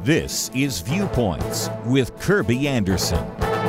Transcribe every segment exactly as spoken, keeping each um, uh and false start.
This is Viewpoints with Kirby Anderson.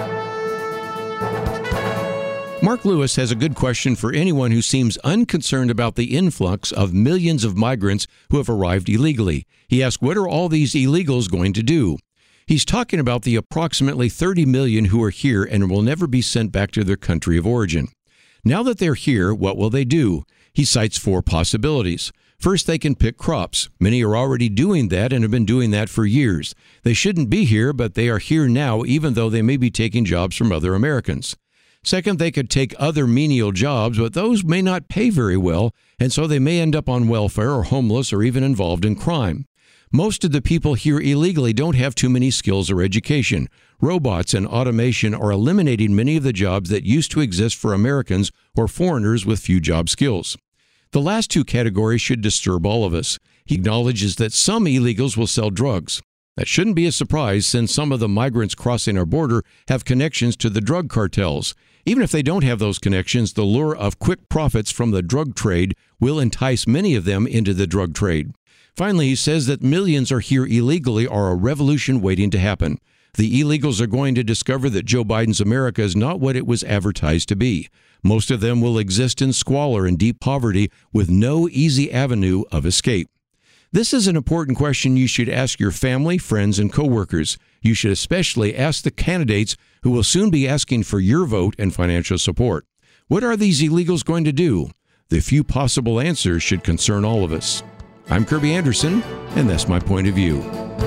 Mark Lewis has a good question for anyone who seems unconcerned about the influx of millions of migrants who have arrived illegally. He asks, what are all these illegals going to do? He's talking about the approximately thirty million who are here and will never be sent back to their country of origin. Now that they're here, what will they do? He cites four possibilities. First, they can pick crops. Many are already doing that and have been doing that for years. They shouldn't be here, but they are here now, even though they may be taking jobs from other Americans. Second, they could take other menial jobs, but those may not pay very well, and so they may end up on welfare or homeless or even involved in crime. Most of the people here illegally don't have too many skills or education. Robots and automation are eliminating many of the jobs that used to exist for Americans or foreigners with few job skills. The last two categories should disturb all of us. He acknowledges that some illegals will sell drugs. That shouldn't be a surprise, since some of the migrants crossing our border have connections to the drug cartels. Even if they don't have those connections, the lure of quick profits from the drug trade will entice many of them into the drug trade. Finally, he says that millions are here illegally are a revolution waiting to happen. The illegals are going to discover that Joe Biden's America is not what it was advertised to be. Most of them will exist in squalor and deep poverty with no easy avenue of escape. This is an important question you should ask your family, friends, and coworkers. You should especially ask the candidates who will soon be asking for your vote and financial support. What are these illegals going to do? The few possible answers should concern all of us. I'm Kirby Anderson, and that's my point of view.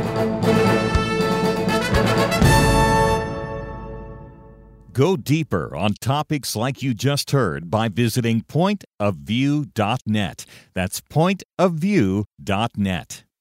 Go deeper on topics like you just heard by visiting point of view dot net. That's point of view dot net.